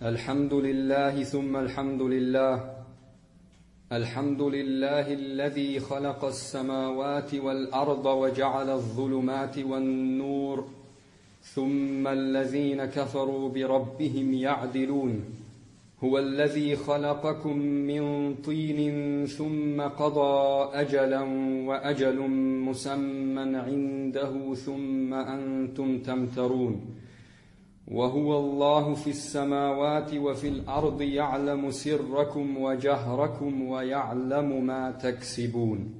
الحمد لله ثم الحمد لله الحمد لله الذي خلق السماوات والأرض وجعل الظلمات والنور ثم الذين كفروا بربهم يعدلون هو الذي خلقكم من طين ثم قضى أجلا وأجل مسمى عنده ثم أنتم تمترون وهو الله في السماوات وفي الأرض يعلم سركم وجهركم ويعلم ما تكسبون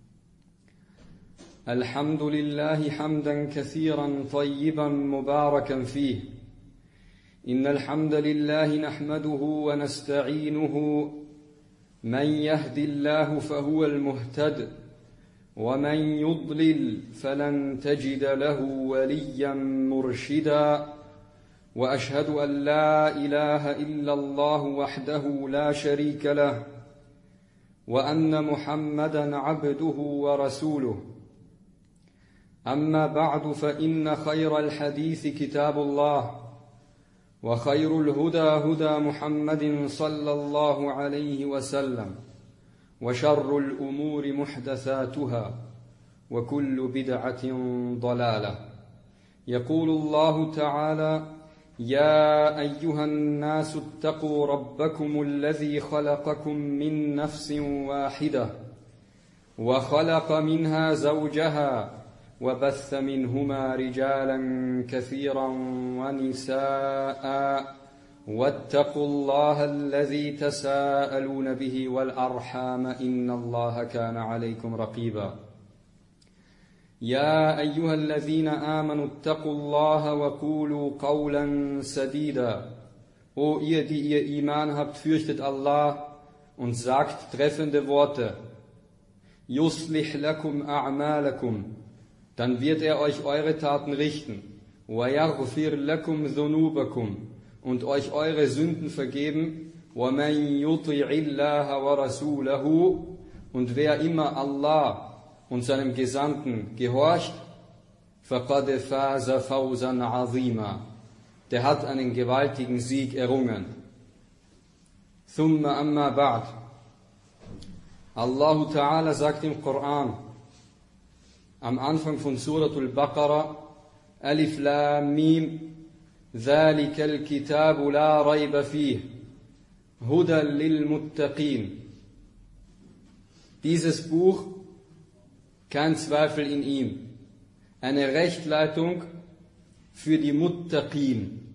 الحمد لله حمدا كثيرا طيبا مباركا فيه إن الحمد لله نحمده ونستعينه من يهد الله فهو المهتد ومن يضلل فلن تجد له وليا مرشدا وأشهد أن لا إله إلا الله وحده لا شريك له وأن محمدا عبده ورسوله أما بعد فإن خير الحديث كتاب الله وخير الهدى هدى محمد صلى الله عليه وسلم وشر الأمور محدثاتها وكل بدعة ضلالة يقول الله تعالى يا أيها الناس اتقوا ربكم الذي خلقكم من نفس واحدة وخلق منها زوجها وبث منهما رجالا كثيرا ونساء واتقوا الله الذي تساءلون به والأرحام إن الله كان عليكم رقيبا يا أيها الذين آمنوا اتقوا الله وقولوا قولا سديدا O ihr, die ihr Iman habt, fürchtet Allah und sagt treffende Worte. Yuslih lakum a'malakum, dann wird er euch eure Taten richten. Wa yaghfir lakum dhunubakum, und euch eure Sünden vergeben. Wa man yuti'illaha wa rasulahu, und wer immer Allah und seinem Gesandten gehorcht, faqad faza fawzan azima, der hat einen gewaltigen Sieg errungen. Thumma amma ba'd. Allah Ta'ala sagt im Koran, am Anfang von Suratul Baqarah, Alif Lam Mim, ذَلِكَ الْكِتَابُ لَا رَيْبَ فِيهِ هُدًى لِلْمُتَّقِينَ. Dieses Buch, kein Zweifel in ihm, eine Rechtleitung für die Muttaqin.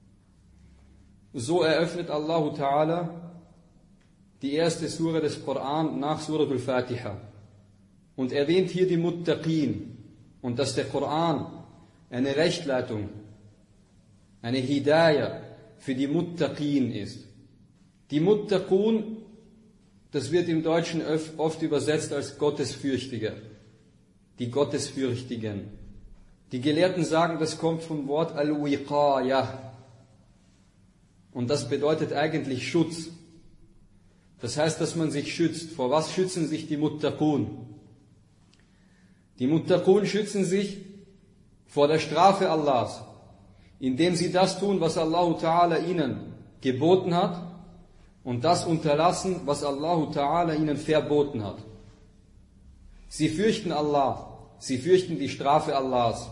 So eröffnet Allah Ta'ala die erste Sura des Koran nach Suratul Fatiha und erwähnt hier die Muttaqin und dass der Koran eine Rechtleitung, eine Hidayah für die Muttaqin ist. Die Muttaqun, das wird im Deutschen oft übersetzt als Gottesfürchtiger. Die Gottesfürchtigen. Die Gelehrten sagen, das kommt vom Wort al-Wiqayah. Und das bedeutet eigentlich Schutz. Das heißt, dass man sich schützt. Vor was schützen sich die Muttaqun? Die Muttaqun schützen sich vor der Strafe Allahs, indem sie das tun, was Allah Ta'ala ihnen geboten hat, und das unterlassen, was Allah Ta'ala ihnen verboten hat. Sie fürchten Allah. Sie fürchten die Strafe Allahs.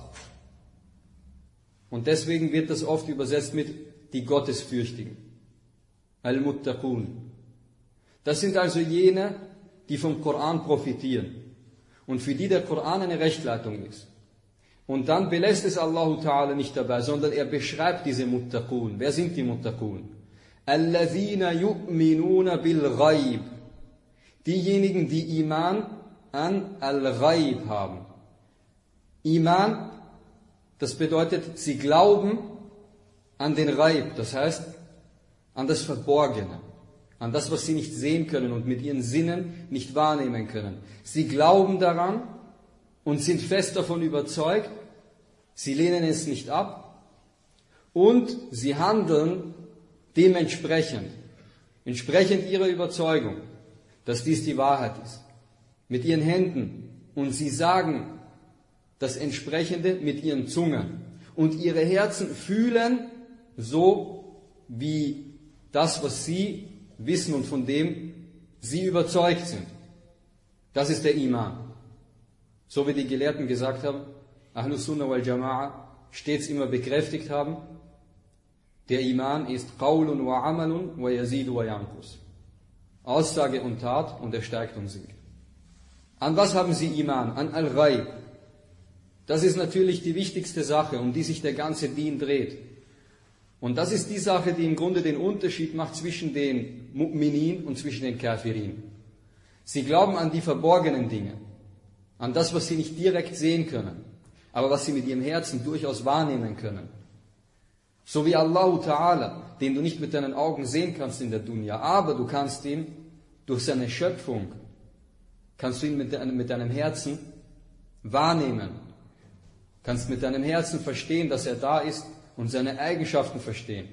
Und deswegen wird das oft übersetzt mit die Gottesfürchtigen. Al-Muttaqun. Das sind also jene, die vom Koran profitieren und für die der Koran eine Rechtleitung ist. Und dann belässt es Allah Ta'ala nicht dabei, sondern er beschreibt diese Muttaqun. Wer sind die Muttaqun? Alladhina yu'minuna bil Ghaib. Diejenigen, die Iman an Al-Ghaib haben. Iman, das bedeutet, sie glauben an den Ghaib, das heißt an das Verborgene, an das, was sie nicht sehen können und mit ihren Sinnen nicht wahrnehmen können. Sie glauben daran und sind fest davon überzeugt, sie lehnen es nicht ab und sie handeln dementsprechend, entsprechend ihrer Überzeugung, dass dies die Wahrheit ist, mit ihren Händen, und sie sagen das Entsprechende mit ihren Zungen. Und ihre Herzen fühlen so, wie das, was sie wissen und von dem sie überzeugt sind. Das ist der Iman. So wie die Gelehrten gesagt haben, Ahlus Sunnah wal Jama'a stets immer bekräftigt haben, der Iman ist Qawlun wa Amalun wa yazidu wa yanqus. Aussage und Tat, und er steigt und sinkt. An was haben sie Iman? An Al-Ghaib. Das ist natürlich die wichtigste Sache, um die sich der ganze Deen dreht. Und das ist die Sache, die im Grunde den Unterschied macht zwischen den Mu'minin und zwischen den Kafirin. Sie glauben an die verborgenen Dinge, an das, was sie nicht direkt sehen können, aber was sie mit ihrem Herzen durchaus wahrnehmen können. So wie Allah Ta'ala, den du nicht mit deinen Augen sehen kannst in der Dunya, aber du kannst ihn durch seine Schöpfung, kannst du ihn mit deinem Herzen wahrnehmen, kannst mit deinem Herzen verstehen, dass er da ist und seine Eigenschaften verstehen.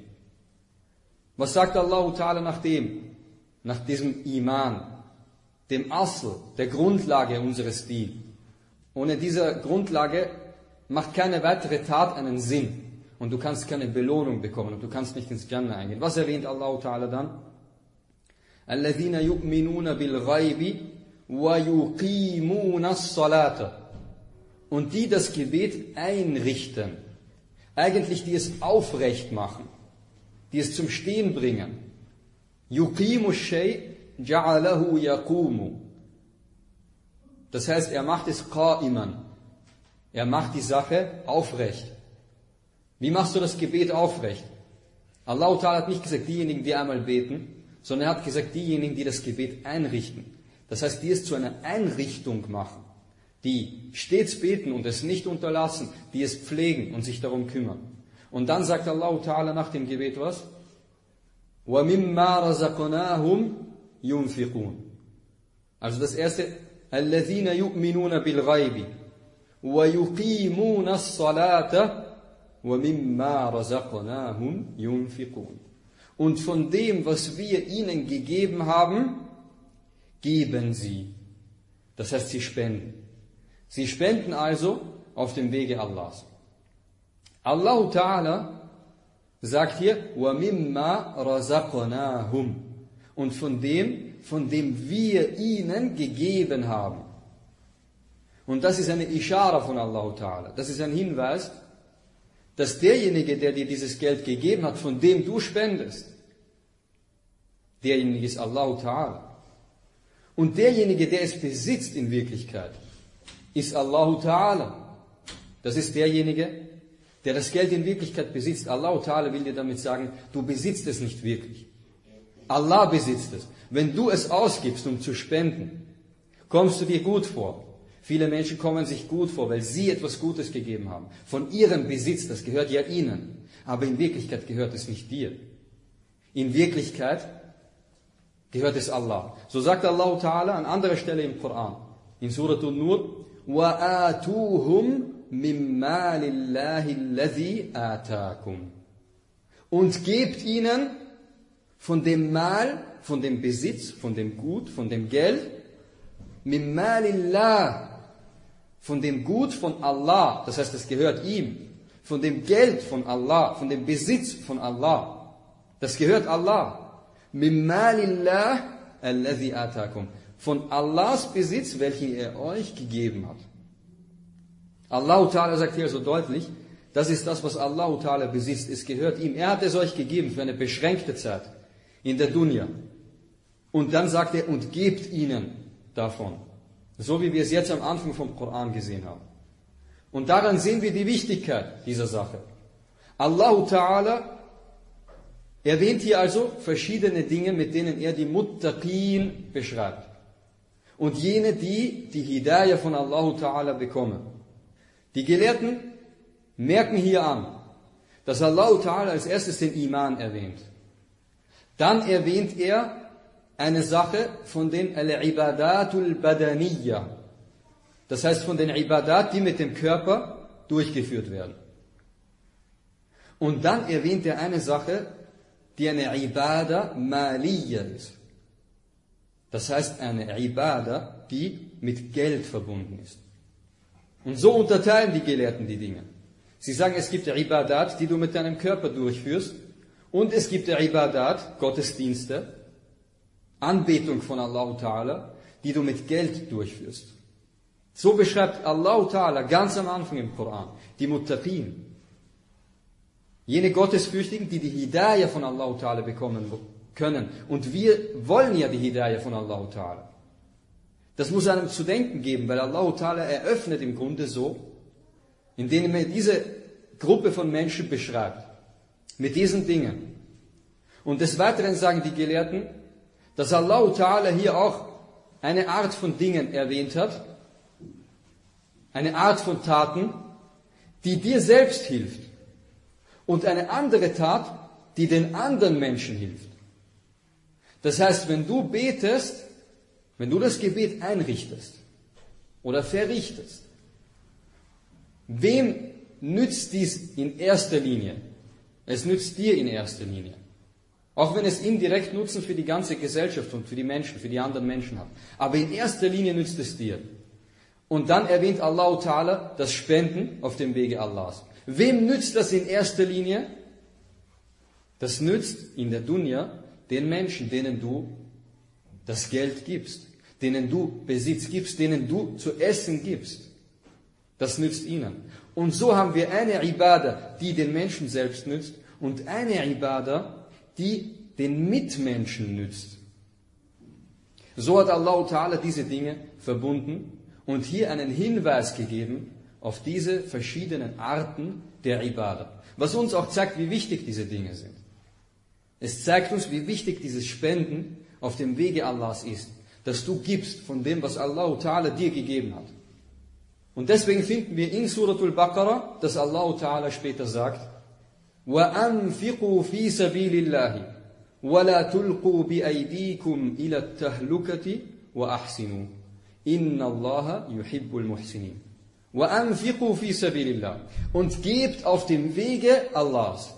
Was sagt Allah Ta'ala nach dem? Nach diesem Iman, dem Asl, der Grundlage unseres Deen. Ohne diese Grundlage macht keine weitere Tat einen Sinn. Und du kannst keine Belohnung bekommen und du kannst nicht ins Jannah eingehen. Was erwähnt Allah Ta'ala dann? الَّذِينَ يُؤْمِنُونَ بِالْغَيْبِ وَيُقِيمُونَ الصَّلَاةَ. Und die das Gebet einrichten. Eigentlich die es aufrecht machen. Die es zum Stehen bringen. يُقِيمُ الشَّيْء جَعَلَهُ يَقُومُ. Das heißt, er macht es qa'iman. Er macht die Sache aufrecht. Wie machst du das Gebet aufrecht? Allah Ta'ala hat nicht gesagt, diejenigen, die einmal beten, sondern er hat gesagt, diejenigen, die das Gebet einrichten. Das heißt, die es zu einer Einrichtung machen, die stets beten und es nicht unterlassen, die es pflegen und sich darum kümmern. Und dann sagt Allah Ta'ala nach dem Gebet was? وَمِمَّا رَزَقْنَاهُمْ يُنْفِقُونَ. Also das erste, الَّذِينَ يُؤْمِنُونَ بِالْغَيْبِ وَيُقِيمُونَ الصَّلَاةَ وَمِمَّا رَزَقْنَاهُمْ يُنْفِقُونَ. Und von dem, was wir ihnen gegeben haben, geben sie. Das heißt, sie spenden. Sie spenden also auf dem Wege Allahs. Allah Ta'ala sagt hier, وَمِمَّا رَزَقْنَاهُمْ. Und von dem wir ihnen gegeben haben. Und das ist eine Ishara von Allah Ta'ala. Das ist ein Hinweis, dass derjenige, der dir dieses Geld gegeben hat, von dem du spendest, derjenige ist Allah Ta'ala. Und derjenige, der es besitzt in Wirklichkeit, ist Allah Ta'ala. Das ist derjenige, der das Geld in Wirklichkeit besitzt. Allah Ta'ala will dir damit sagen, du besitzt es nicht wirklich. Allah besitzt es. Wenn du es ausgibst, um zu spenden, kommst du dir gut vor. Viele Menschen kommen sich gut vor, weil sie etwas Gutes gegeben haben. Von ihrem Besitz, das gehört ja ihnen. Aber in Wirklichkeit gehört es nicht dir. In Wirklichkeit gehört es Allah. So sagt Allah Ta'ala an anderer Stelle im Koran, in Surah An-Nur, وَآتُوهُمْ مِنْ مَالِ اللَّهِ الَّذِي آتَاكُمْ. Und gebt ihnen von dem Mal, von dem Besitz, von dem Gut, von dem Geld, مِنْ مَالِ اللَّهِ, von dem Gut von Allah, das heißt, es gehört ihm, von dem Geld von Allah, von dem Besitz von Allah, das gehört Allah. مِنْ مَالِ اللَّهِ الَّذِي آتَاكُمْ. Von Allahs Besitz, welchen er euch gegeben hat. Allah Ta'ala sagt hier so deutlich, das ist das, was Allah Ta'ala besitzt, es gehört ihm. Er hat es euch gegeben für eine beschränkte Zeit in der Dunya. Und dann sagt er, und gebt ihnen davon. So wie wir es jetzt am Anfang vom Koran gesehen haben. Und daran sehen wir die Wichtigkeit dieser Sache. Allah Ta'ala erwähnt hier also verschiedene Dinge, mit denen er die Muttaqin beschreibt. Und jene, die die Hidayah von Allah Ta'ala bekommen. Die Gelehrten merken hier an, dass Allah Ta'ala als erstes den Iman erwähnt. Dann erwähnt er eine Sache von den Al-Ibadatul Badaniyya. Das heißt von den Ibadat, die mit dem Körper durchgeführt werden. Und dann erwähnt er eine Sache, die eine Ibada Maliyya ist. Das heißt eine Ibada, die mit Geld verbunden ist. Und so unterteilen die Gelehrten die Dinge. Sie sagen, es gibt Ibadat, die du mit deinem Körper durchführst, Und es gibt Ibadat, Gottesdienste, Anbetung von Allah Ta'ala, die du mit Geld durchführst. So beschreibt Allah Ta'ala ganz am Anfang im Koran die Muttaqin. Jene Gottesfürchtigen, die die Hidayah von Allah Ta'ala bekommen können. Und wir wollen ja die Hidayah von Allah Ta'ala. Das muss einem zu denken geben, weil Allah Ta'ala eröffnet im Grunde so, indem er diese Gruppe von Menschen beschreibt. Mit diesen Dingen. Und des Weiteren sagen die Gelehrten, dass Allah Ta'ala hier auch eine Art von Dingen erwähnt hat, eine Art von Taten, die dir selbst hilft. Und eine andere Tat, die den anderen Menschen hilft. Das heißt, wenn du betest, wenn du das Gebet einrichtest oder verrichtest, wem nützt dies in erster Linie? Es nützt dir in erster Linie. Auch wenn es indirekt Nutzen für die ganze Gesellschaft und für die Menschen, für die anderen Menschen hat. Aber in erster Linie nützt es dir. Und dann erwähnt Allah Ta'ala das Spenden auf dem Wege Allahs. Wem nützt das in erster Linie? Das nützt in der Dunya den Menschen, denen du das Geld gibst, denen du Besitz gibst, denen du zu essen gibst. Das nützt ihnen. Und so haben wir eine Ibadah, die den Menschen selbst nützt und eine Ibadah, die den Mitmenschen nützt. So hat Allah Ta'ala diese Dinge verbunden und hier einen Hinweis gegeben auf diese verschiedenen Arten der Ibadah. Was uns auch zeigt, wie wichtig diese Dinge sind. Es zeigt uns, wie wichtig dieses Spenden auf dem Wege Allahs ist. Dass du gibst von dem, was Allah Ta'ala dir gegeben hat. Und deswegen finden wir in Suratul Baqarah, dass Allah Ta'ala später sagt, وَأَنْفِقُوا فِي سَبِيلِ اللَّهِ وَلَا تُلْقُوا بِأَيْدِيكُمْ إِلَى التَّهْلُكَةِ وَأَحْسِنُوا إِنَّ اللَّهَ يُحِبُّ الْمُحْسِنِينَ وَأَنْفِقُوا فِي سَبِيلِ اللَّهِ und gebt auf dem Wege Allahs.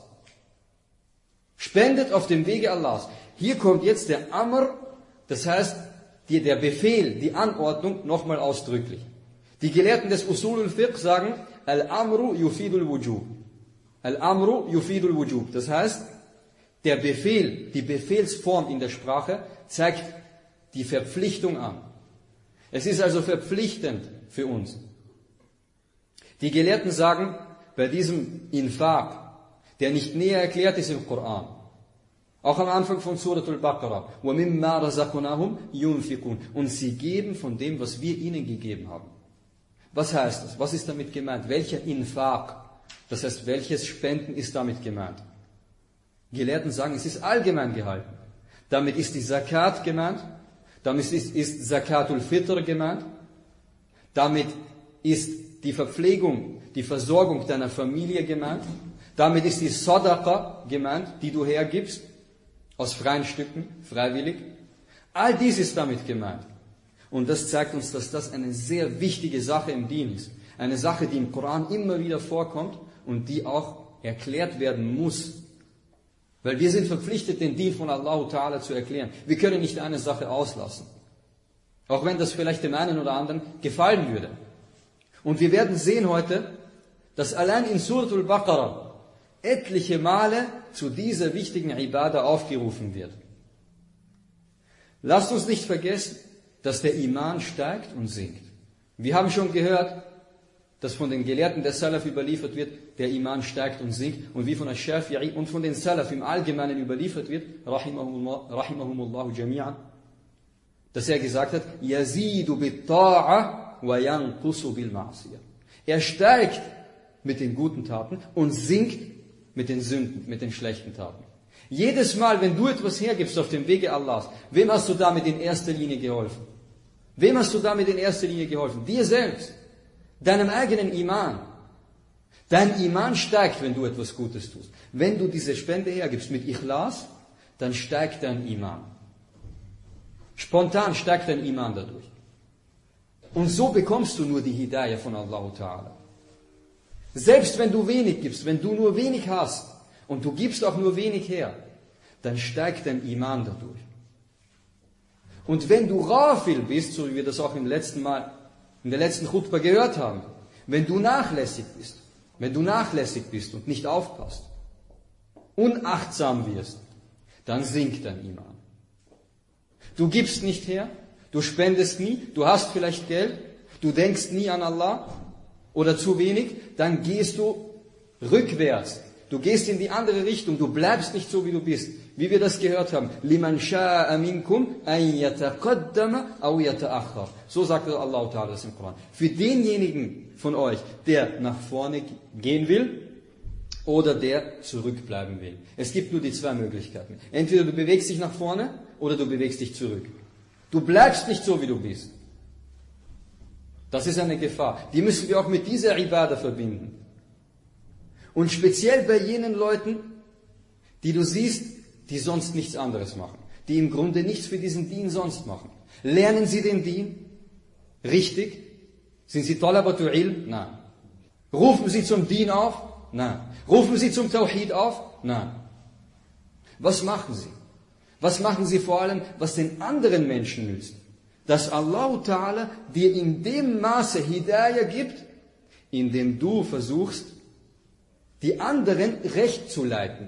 Spendet auf dem Wege Allahs. Hier kommt jetzt der Amr, das heißt der Befehl, die Anordnung nochmal ausdrücklich. Die Gelehrten des Usul al-Fiqh sagen, Al-Amru yufidul wujub. Al-Amru yufidul wujub. Das heißt, der Befehl, die Befehlsform in der Sprache zeigt die Verpflichtung an. Es ist also verpflichtend für uns. Die Gelehrten sagen, bei diesem Infaq, der nicht näher erklärt ist im Koran, auch am Anfang von Suratul Baqarah, وَمِمَّا رَزَقْنَاهُمْ يُنْفِقُونَ und sie geben von dem, was wir ihnen gegeben haben. Was heißt das? Was ist damit gemeint? Welcher Infaq? Das heißt, welches Spenden ist damit gemeint? Gelehrten sagen, es ist allgemein gehalten. Damit ist die Zakat gemeint, damit ist Zakatul Fitr gemeint, damit ist die Verpflegung, die Versorgung deiner Familie gemeint, damit ist die Sadaqa gemeint, die du hergibst, aus freien Stücken, freiwillig. All dies ist damit gemeint. Und das zeigt uns, dass das eine sehr wichtige Sache im Dien ist. Eine Sache, die im Koran immer wieder vorkommt und die auch erklärt werden muss. Weil wir sind verpflichtet, den Dien von Allah Ta'ala zu erklären. Wir können nicht eine Sache auslassen. Auch wenn das vielleicht dem einen oder anderen gefallen würde. Und wir werden sehen heute, dass allein in Suratul Baqarah etliche Male zu dieser wichtigen Ibadah aufgerufen wird. Lasst uns nicht vergessen, dass der Iman steigt und sinkt. Wir haben schon gehört, dass von den Gelehrten der Salaf überliefert wird, der Iman steigt und sinkt. Und wie von Ash-Shafi'i und von den Salaf im Allgemeinen überliefert wird, rahimahumullahu jami'an, dass er gesagt hat, yazidu bit-ta'a wa yanqusu bil-ma'siyah. Er steigt mit den guten Taten und sinkt mit den Sünden, mit den schlechten Taten. Jedes Mal, wenn du etwas hergibst auf dem Wege Allahs, wem hast du damit in erster Linie geholfen? Wem hast du damit in erster Linie geholfen? Dir selbst. Deinem eigenen Iman. Dein Iman steigt, wenn du etwas Gutes tust. Wenn du diese Spende hergibst mit Ikhlas, dann steigt dein Iman. Spontan steigt dein Iman dadurch. Und so bekommst du nur die Hidayah von Allah Ta'ala. Selbst wenn du wenig gibst, wenn du nur wenig hast und du gibst auch nur wenig her, dann steigt dein Iman dadurch. Und wenn du Ghafil bist, so wie wir das auch im letzten Mal, in der letzten Khutbah gehört haben, wenn du nachlässig bist und nicht aufpasst, unachtsam wirst, dann sinkt dein Iman. Du gibst nicht her, du spendest nie, du hast vielleicht Geld, du denkst nie an Allah oder zu wenig, dann gehst du rückwärts. Du gehst in die andere Richtung, du bleibst nicht so, wie du bist. Wie wir das gehört haben. لِمَنْ شَاءَ مِنْكُمْ أَنْ يَتَقَدَّمَ أَوْ يَتَأَخَّرَ. So sagt Allah Ta'ala das im Koran. Für denjenigen von euch, der nach vorne gehen will oder der zurückbleiben will. Es gibt nur die zwei Möglichkeiten. Entweder du bewegst dich nach vorne oder du bewegst dich zurück. Du bleibst nicht so, wie du bist. Das ist eine Gefahr. Die müssen wir auch mit dieser Ibadah verbinden. Und speziell bei jenen Leuten, die du siehst, die sonst nichts anderes machen. Die im Grunde nichts für diesen Deen sonst machen. Lernen sie den Deen? Richtig? Sind sie Talabatu Ilm? Nein. Rufen sie zum Deen auf? Nein. Rufen sie zum Tawhid auf? Nein. Was machen sie? Was machen sie vor allem, was den anderen Menschen nützt? Dass Allah Ta'ala dir in dem Maße Hidayah gibt, in dem du versuchst, die anderen recht zu leiten.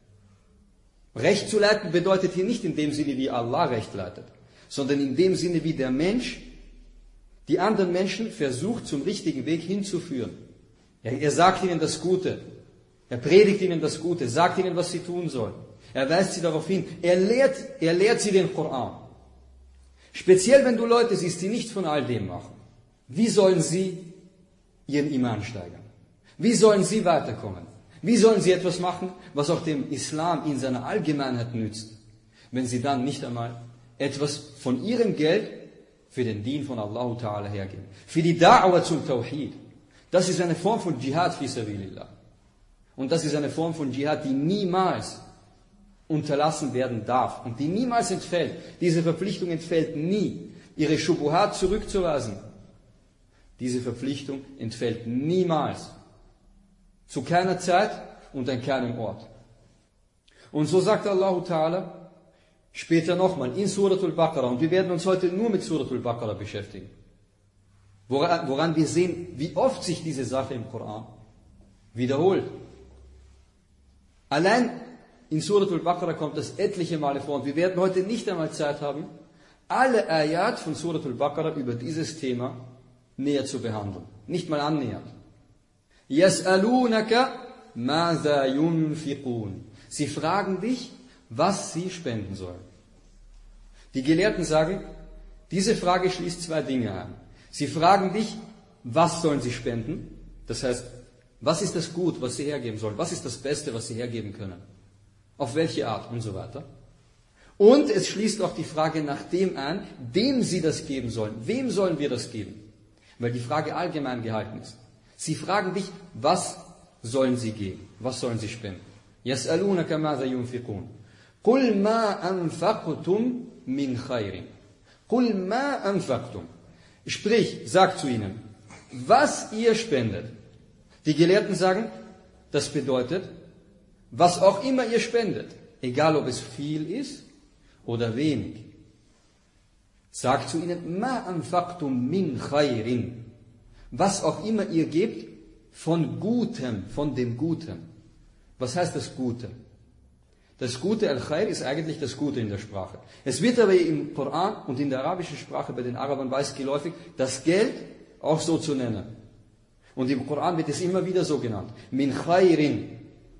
Recht zu leiten bedeutet hier nicht in dem Sinne, wie Allah recht leitet, sondern in dem Sinne, wie der Mensch die anderen Menschen versucht, zum richtigen Weg hinzuführen. Er sagt ihnen das Gute. Er predigt ihnen das Gute, sagt ihnen, was sie tun sollen. Er weist sie darauf hin. Er lehrt sie den Koran. Speziell, wenn du Leute siehst, die nichts von all dem machen. Wie sollen sie ihren Iman steigern? Wie sollen sie weiterkommen? Wie sollen sie etwas machen, was auch dem Islam in seiner Allgemeinheit nützt, wenn sie dann nicht einmal etwas von ihrem Geld für den Dien von Allah Ta'ala hergeben? Für die Da'wah zum Tawhid. Das ist eine Form von Dschihad fi sabilillah. Und das ist eine Form von Dschihad, die niemals unterlassen werden darf und die niemals entfällt. Diese Verpflichtung entfällt nie. Ihre Shubuhat zurückzuweisen, diese Verpflichtung entfällt niemals. Zu keiner Zeit und an keinem Ort. Und so sagt Allah Ta'ala später nochmal in Suratul Baqarah, und wir werden uns heute nur mit Suratul Baqarah beschäftigen, woran wir sehen, wie oft sich diese Sache im Koran wiederholt. Allein in Suratul Baqarah kommt das etliche Male vor, und wir werden heute nicht einmal Zeit haben, alle Ayat von Suratul Baqarah über dieses Thema näher zu behandeln. Nicht mal annähernd. يَسْأَلُونَكَ مَاذَا يُنْفِقُونَ. Sie fragen dich, was sie spenden sollen. Die Gelehrten sagen, diese Frage schließt zwei Dinge ein. Sie fragen dich, was sollen sie spenden? Das heißt, was ist das Gut, was sie hergeben sollen? Was ist das Beste, was sie hergeben können? Auf welche Art und so weiter. Und es schließt auch die Frage nach dem ein, dem sie das geben sollen. Wem sollen wir das geben? Weil die Frage allgemein gehalten ist. Sie fragen dich, was sollen sie geben? Was sollen sie spenden? يَسْأَلُونَكَ مَاذَا يُنْفِقُونَ قُلْ مَا أَنْفَقْتُمْ مِنْ خَيْرٍ قُلْ مَا أَنْفَقْتُمْ. Sprich, sag zu ihnen, was ihr spendet. Die Gelehrten sagen, das bedeutet, was auch immer ihr spendet, egal ob es viel ist oder wenig. Sag zu ihnen, مَا أَنْفَقْتُمْ مِنْ خَيْرٍ. Was auch immer ihr gebt, von Gutem, von dem Guten. Was heißt das Gute? Das Gute, Al-Khair, ist eigentlich das Gute in der Sprache. Es wird aber im Koran und in der arabischen Sprache bei den Arabern weiß geläufig, das Geld auch so zu nennen. Und im Koran wird es immer wieder so genannt. Min Khairin.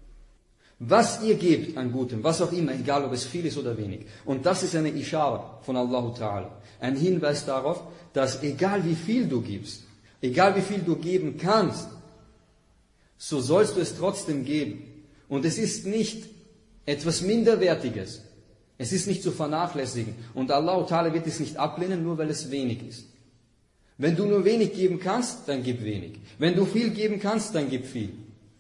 Was ihr gebt an Gutem, was auch immer, egal ob es viel ist oder wenig. Und das ist eine Ishara von Allah Ta'ala. Ein Hinweis darauf, dass egal wie viel du gibst, egal wie viel du geben kannst, so sollst du es trotzdem geben. Und es ist nicht etwas Minderwertiges. Es ist nicht zu vernachlässigen. Und Allah Ta'ala wird es nicht ablehnen, nur weil es wenig ist. Wenn du nur wenig geben kannst, dann gib wenig. Wenn du viel geben kannst, dann gib viel.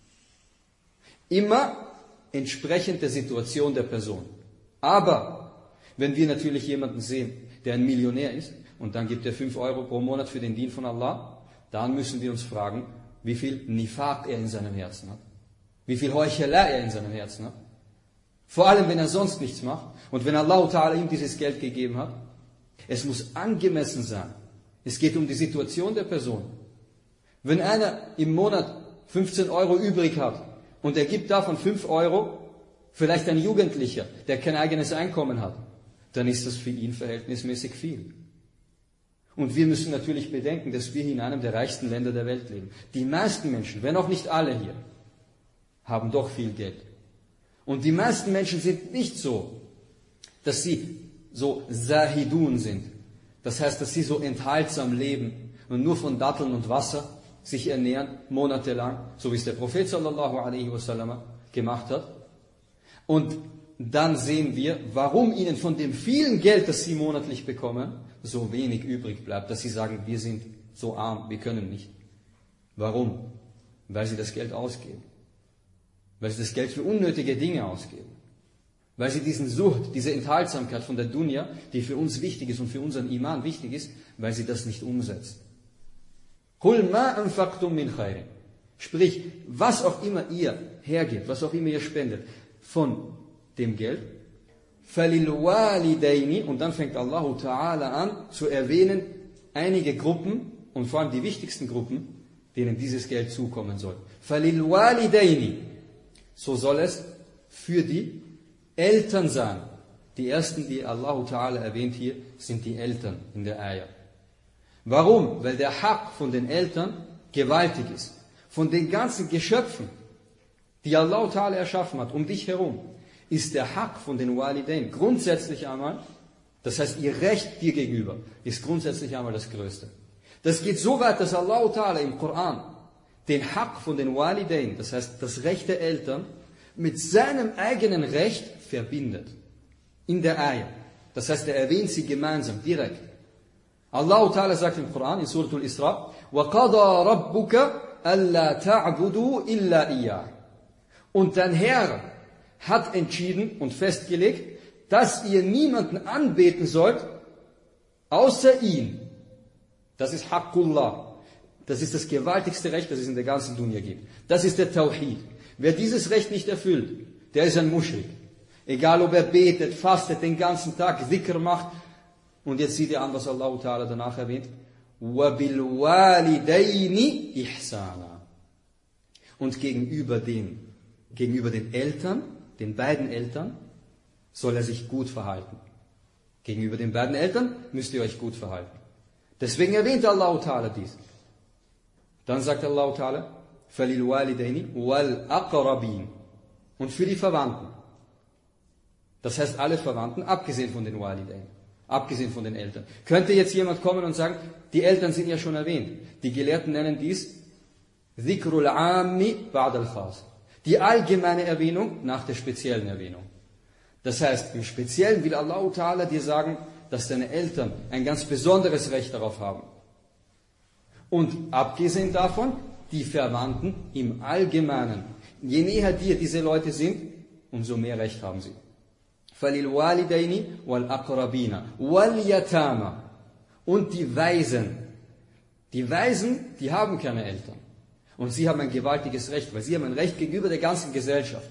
Immer entsprechend der Situation der Person. Aber wenn wir natürlich jemanden sehen, der ein Millionär ist, und dann gibt er 5 Euro pro Monat für den Dien von Allah, dann müssen wir uns fragen, wie viel Nifaq er in seinem Herzen hat. Wie viel Heuchelei er in seinem Herzen hat. Vor allem, wenn er sonst nichts macht. Und wenn Allah Ta'ala ihm dieses Geld gegeben hat. Es muss angemessen sein. Es geht um die Situation der Person. Wenn einer im Monat 15 Euro übrig hat und er gibt davon 5 Euro vielleicht ein Jugendlicher, der kein eigenes Einkommen hat, dann ist das für ihn verhältnismäßig viel. Und wir müssen natürlich bedenken, dass wir hier in einem der reichsten Länder der Welt leben. Die meisten Menschen, wenn auch nicht alle hier, haben doch viel Geld. Und die meisten Menschen sind nicht so, dass sie so Zahidun sind. Das heißt, dass sie so enthaltsam leben und nur von Datteln und Wasser sich ernähren, monatelang, so wie es der Prophet sallallahu alaihi wasallam gemacht hat. Und dann sehen wir, warum ihnen von dem vielen Geld, das sie monatlich bekommen, so wenig übrig bleibt, dass sie sagen, wir sind so arm, wir können nicht. Warum? Weil sie das Geld ausgeben. Weil sie das Geld für unnötige Dinge ausgeben. Weil sie diesen Sucht, diese Enthaltsamkeit von der Dunya, die für uns wichtig ist und für unseren Iman wichtig ist, weil sie das nicht umsetzen. Qul ma anfaqtum min khairin. Sprich, was auch immer ihr hergebt, was auch immer ihr spendet, von dem Geld, falil walidaini, und dann fängt Allah Ta'ala an zu erwähnen, einige Gruppen, und vor allem die wichtigsten Gruppen, denen dieses Geld zukommen soll. Falil walidaini, so soll es für die Eltern sein. Die ersten, die Allah Ta'ala erwähnt hier, sind die Eltern in der Ayah. Warum? Weil der Haq von den Eltern gewaltig ist. Von den ganzen Geschöpfen, die Allah Ta'ala erschaffen hat, um dich herum, ist der Haq von den Walidain grundsätzlich einmal, das heißt ihr Recht dir gegenüber, ist grundsätzlich einmal das Größte. Das geht so weit, dass Allah Ta'ala im Koran den Haq von den Walidain, das heißt das Recht der Eltern, mit seinem eigenen Recht verbindet. In der Ayah. Das heißt, er erwähnt sie gemeinsam, direkt. Allah Ta'ala sagt im Koran, in Surah Al-Isra, وَقَضَى رَبُّكَ أَلَّا تَعْبُدُوا إِلَّا إِيَّهُ. Und dein Herr hat entschieden und festgelegt, dass ihr niemanden anbeten sollt, außer ihn. Das ist Haqqullah. Das ist das gewaltigste Recht, das es in der ganzen Dunya gibt. Das ist der Tawhid. Wer dieses Recht nicht erfüllt, der ist ein Muschrik. Egal ob er betet, fastet den ganzen Tag, Dhikr macht. Und jetzt sieht ihr an, was Allah Ta'ala danach erwähnt. وَبِالْوَالِدَيْنِ إِحْسَانًا. Und gegenüber den Eltern, den beiden Eltern, soll er sich gut verhalten. Gegenüber den beiden Eltern müsst ihr euch gut verhalten. Deswegen erwähnt Allah Ta'ala dies. Dann sagt Allah Ta'ala, فَلِلْوَالِدَيْنِ وَالْأَقْرَبِينَ. Und für die Verwandten. Das heißt alle Verwandten, abgesehen von den Walidain, abgesehen von den Eltern. Könnte jetzt jemand kommen und sagen, die Eltern sind ja schon erwähnt. Die Gelehrten nennen dies ذِكْرُ الْعَامِ بَعْدَ الْخَاصِ. Die allgemeine Erwähnung nach der speziellen Erwähnung. Das heißt, im Speziellen will Allah Ta'ala dir sagen, dass deine Eltern ein ganz besonderes Recht darauf haben. Und abgesehen davon, die Verwandten im Allgemeinen. Je näher dir diese Leute sind, umso mehr Recht haben sie. فَلِلْوَالِدَيْنِ وَالْأَقْرَبِينَ وَالْيَتَامَ. Und die Waisen. Die Waisen, die haben keine Eltern. Und sie haben ein gewaltiges Recht, weil sie haben ein Recht gegenüber der ganzen Gesellschaft.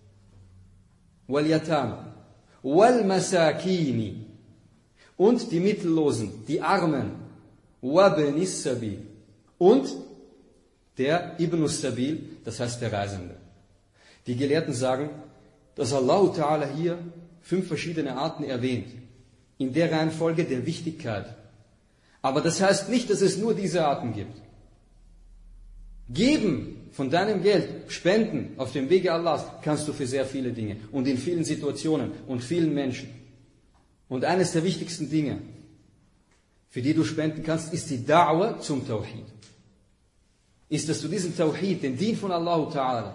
وَالْيَتَامَ وَالْمَسَاكِينِ. Und die Mittellosen, die Armen. وَابْنِ السَّبِيلِ. Und der Ibn Sabil, das heißt der Reisende. Die Gelehrten sagen, dass Allah Ta'ala hier 5 verschiedene Arten erwähnt. In der Reihenfolge der Wichtigkeit. Aber das heißt nicht, dass es nur diese Arten gibt. Geben von deinem Geld, spenden auf dem Wege Allahs, kannst du für sehr viele Dinge. Und in vielen Situationen und vielen Menschen. Und eines der wichtigsten Dinge, für die du spenden kannst, ist die Da'wah zum Tawhid. Ist, dass du diesen Tawhid, den Dien von Allah Ta'ala,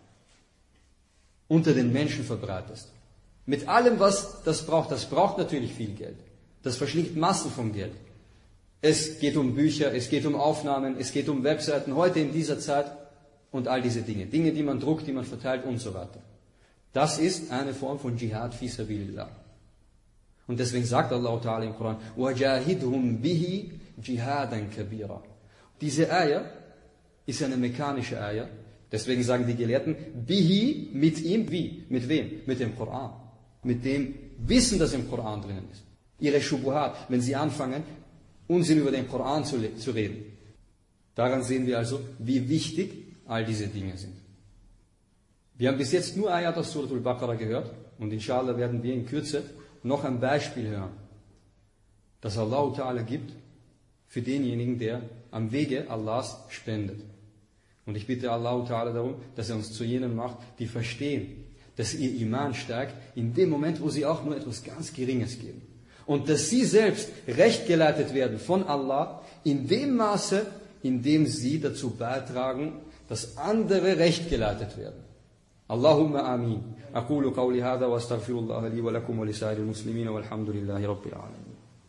unter den Menschen verbreitest. Mit allem, was das braucht natürlich viel Geld. Das verschlingt Massen von Geld. Es geht um Bücher, es geht um Aufnahmen, es geht um Webseiten, heute in dieser Zeit und all diese Dinge. Dinge, die man druckt, die man verteilt und so weiter. Das ist eine Form von Jihad fi sabilillah. Und deswegen sagt Allah Ta'ala im Koran, وَجَاهِدْهُمْ بِهِ جِهَادًا كَبِيرًا. Diese Ayah ist eine mekanische Ayah. Deswegen sagen die Gelehrten, bihi, mit ihm, wie? Mit wem? Mit dem Koran. Mit dem Wissen, das im Koran drinnen ist. Ihre Shubuhat, wenn sie anfangen, Unsinn über den Koran zu reden. Daran sehen wir also, wie wichtig all diese Dinge sind. Wir haben bis jetzt nur Ayat aus Surah Al-Baqarah gehört und inshallah werden wir in Kürze noch ein Beispiel hören, das Allah Ta'ala gibt für denjenigen, der am Wege Allahs spendet. Und ich bitte Allah Ta'ala darum, dass er uns zu jenen macht, die verstehen, dass ihr Iman steigt in dem Moment, wo sie auch nur etwas ganz Geringes geben. Und dass sie selbst rechtgeleitet werden von Allah in dem Maße, in dem sie dazu beitragen, dass andere rechtgeleitet werden. Allahumma amin. Aqulu qawli hadha wa astaghfirullah li wa lakum wa li sa'iril muslimin walhamdulillahi rabbil alamin.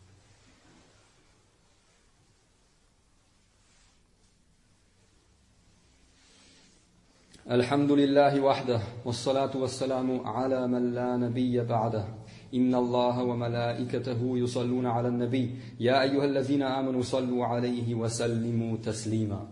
الحمد لله وحده والصلاة والسلام على من لا نبي بعده إن الله وملائكته يصلون على النبي يا أيها الذين آمنوا صلوا عليه وسلموا تسليما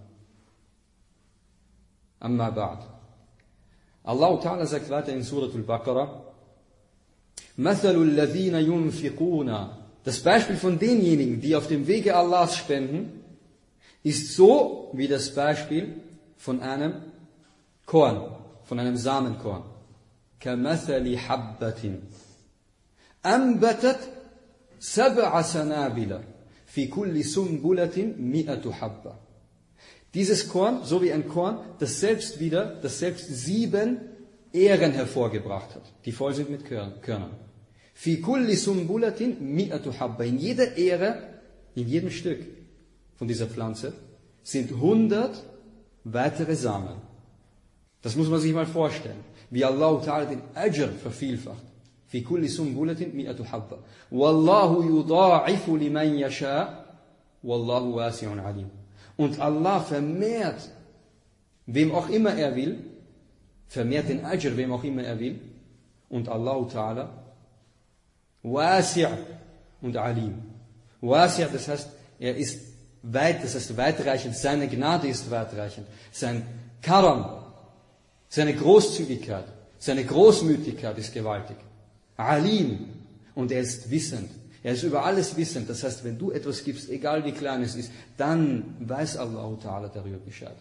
أما بعد Allah Ta'ala sagt weiter in Surah Al-Baqarah مثل الذين ينفقون, das Beispiel von denjenigen, die auf dem Wege Allahs spenden, ist so wie das Beispiel von einem Korn, von einem Samenkorn. كَمَثَلِ حَبَّةٍ أَنْبَتَتْ سَبْعَ سَنَابِلَ فِي كُلِّ سُنْبُلَةٍ 100 حَبَّةٍ. Dieses Korn, so wie ein Korn, das selbst 7 Ähren hervorgebracht hat, die voll sind mit Körnern. فِي كُلِّ سُنْبُلَةٍ 100 حَبَّةٍ. In jeder Ähre, in jedem Stück von dieser Pflanze, sind 100 weitere Samen. Das muss man sich mal vorstellen, wie Allah Ta'ala den Ajr vervielfacht. في كل سنبلة 100 حبة والله يضاعف لمن يشاء والله واسع عليم. Und Allah vermehrt, wem auch immer er will, vermehrt den Ajr, wem auch immer er will. Und Allah Ta'ala wasi' und alim. Wasi', das heißt, er ist weit, das heißt weitreichend, seine Gnade ist weitreichend, sein Karam, seine Großzügigkeit, seine Großmütigkeit ist gewaltig. Alim. Und er ist wissend. Er ist über alles wissend. Das heißt, wenn du etwas gibst, egal wie klein es ist, dann weiß Allah Ta'ala darüber Bescheid.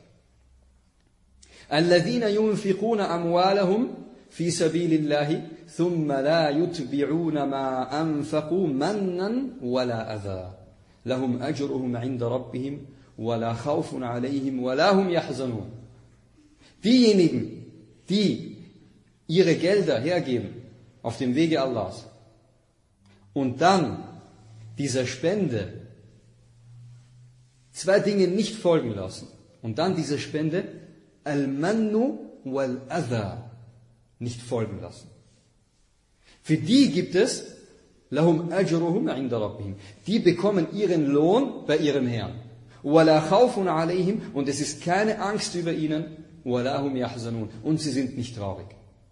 الذين ينفقون أموالهم في سبيل الله ثم لا يتبعون ما أنفقوا منا ولا أذى لهم أجرهم عند ربهم ولا خوف عليهم ولا هم يحزنون. Diejenigen, die ihre Gelder hergeben auf dem Wege Allahs und dann dieser Spende 2 Dinge nicht folgen lassen und dann dieser Spende al-mannu wal-adha nicht folgen lassen. Für die gibt es lahum ajruhum inda rabbihim. Die bekommen ihren Lohn bei ihrem Herrn. Wala khawfun alayhim, und es ist keine Angst über ihnen. Wala hum yahzanun, und sie sind nicht traurig.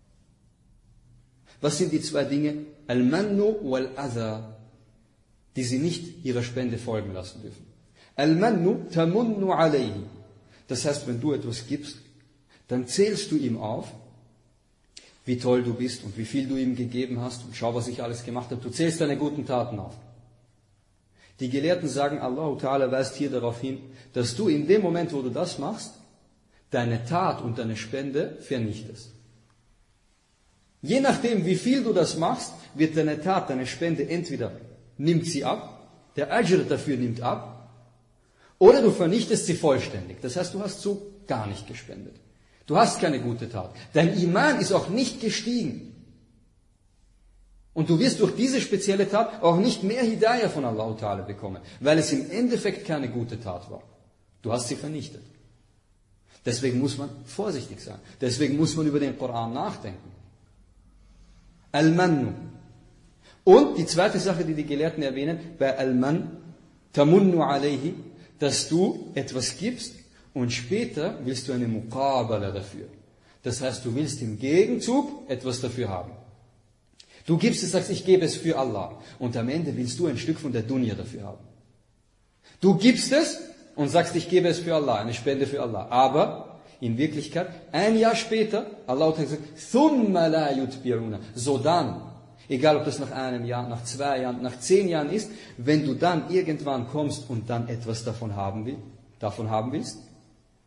Was sind die 2 Dinge? Al-mannu wal-adha, die sie nicht ihrer Spende folgen lassen dürfen. Al-mannu tamunnu alayhi. Das heißt, wenn du etwas gibst, dann zählst du ihm auf, wie toll du bist und wie viel du ihm gegeben hast und schau, was ich alles gemacht habe. Du zählst deine guten Taten auf. Die Gelehrten sagen, Allah Ta'ala weist hier darauf hin, dass du in dem Moment, wo du das machst, deine Tat und deine Spende vernichtest. Je nachdem, wie viel du das machst, wird deine Tat, deine Spende entweder nimmt sie ab, der Ajr dafür nimmt ab, oder du vernichtest sie vollständig. Das heißt, du hast so gar nicht gespendet. Du hast keine gute Tat. Dein Iman ist auch nicht gestiegen. Und du wirst durch diese spezielle Tat auch nicht mehr Hidayah von Allah Ta'ala bekommen, weil es im Endeffekt keine gute Tat war. Du hast sie vernichtet. Deswegen muss man vorsichtig sein. Deswegen muss man über den Koran nachdenken. Al-Mannu. Und die zweite Sache, die die Gelehrten erwähnen, bei Al-Man, tamunnu alayhi, dass du etwas gibst und später willst du eine Muqabala dafür. Das heißt, du willst im Gegenzug etwas dafür haben. Du gibst es, sagst, ich gebe es für Allah. Und am Ende willst du ein Stück von der Dunya dafür haben. Du gibst es und sagst, ich gebe es für Allah, eine Spende für Allah. Aber in Wirklichkeit, ein Jahr später, Allah hat gesagt, ثُمَّ لَا يُتْبِعُونَ. So dann, egal ob das nach einem Jahr, nach 2 Jahren, nach 10 Jahren ist, wenn du dann irgendwann kommst und dann etwas davon haben willst,